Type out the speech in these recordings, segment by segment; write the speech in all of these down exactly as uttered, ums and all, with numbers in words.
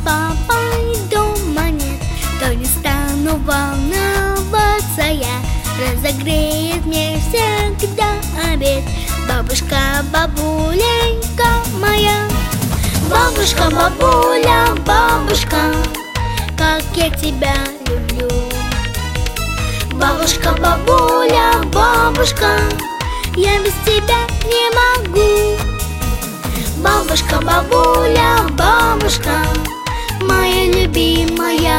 папой дома нет, то не стану волноваться я. Разогреет мне всегда обед бабушка, бабуленька моя. Бабушка, бабуля, бабушка, как я тебя люблю. Бабушка, бабуля, бабушка, я без тебя не могу. Бабушка, бабуля, бабушка, моя любимая.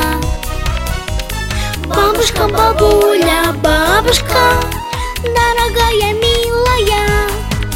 Бабушка, бабуля, бабушка, дорогая, милая.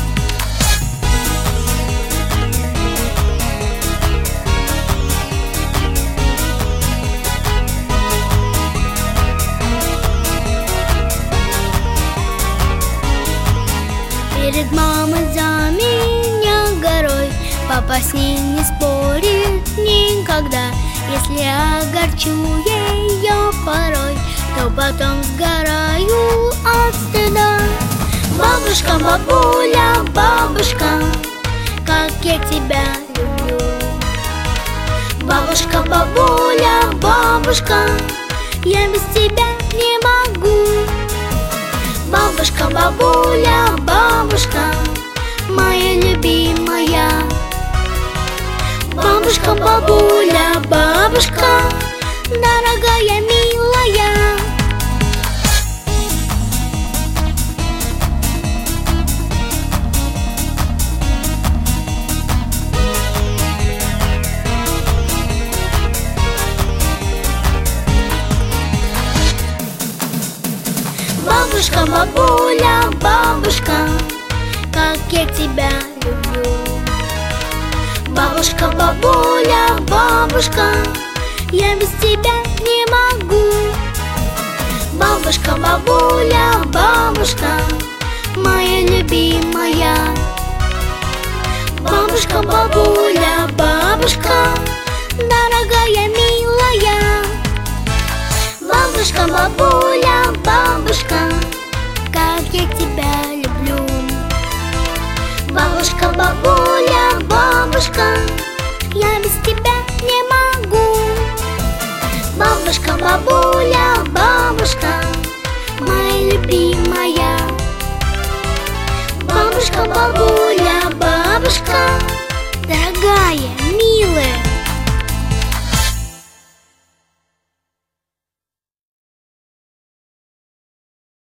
Перед мамой за меня горой, папа с ней не спорит никогда. Если огорчу ее порой, то потом сгораю от стыда. Бабушка, бабуля, бабушка, как я тебя люблю. Бабушка, бабуля, бабушка, я без тебя не могу. Бабушка, бабуля, бабушка, моя любимая. Бабушка, бабуля, бабушка, дорогая, милая. Бабушка, бабуля, бабушка, как я тебя люблю. Бабушка, бабуля, бабушка, я без тебя не могу. Бабушка, бабуля, бабушка, моя любимая. Бабушка, бабуля, бабушка, дорогая, милая. Бабушка, бабуля, бабушка, как я тебя люблю. Бабушка, бабуля, бабушка, я без тебя не могу. Бабушка, бабуля, бабушка, моя любимая. Бабушка, бабуля, бабушка, дорогая.